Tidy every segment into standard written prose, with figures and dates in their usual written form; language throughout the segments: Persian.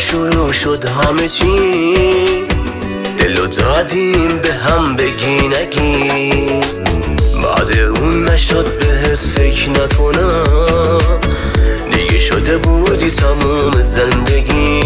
شروع شد همه چی، دلو دادیم به هم بگی نگی. بعد اون نشد بهت فکر نکنم، دیگه شده بودی تموم زندگی.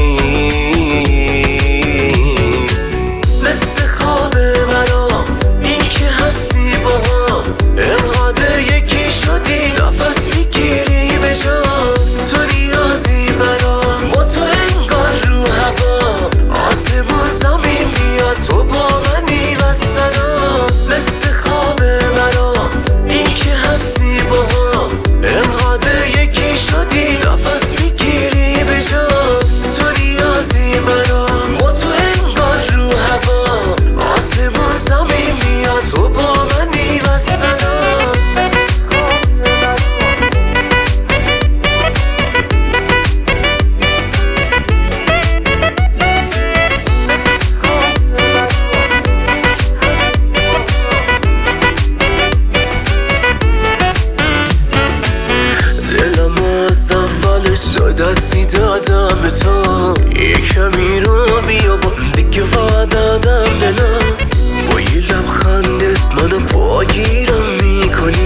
مثل خواب مرا این که هستی با هم، انقدر یکی شدی نفس میگیری به جان. تو نیازی برا با تو انگار رو هوا، آسمون زمین بیاد تو با منی و سلام. مثل خواب مرا این که هستی با هم، انقدر یکی شدی نفس میگیری به جان. تو نیازی برا با تو انگار رو هوا، آسمون زمین بیاد تو با منی و سلام. دستی دادم به تو، یه کمی رو بیا با دیگه وعده دادم دلم. با یه لبخندت منو پاگیرم میکنی،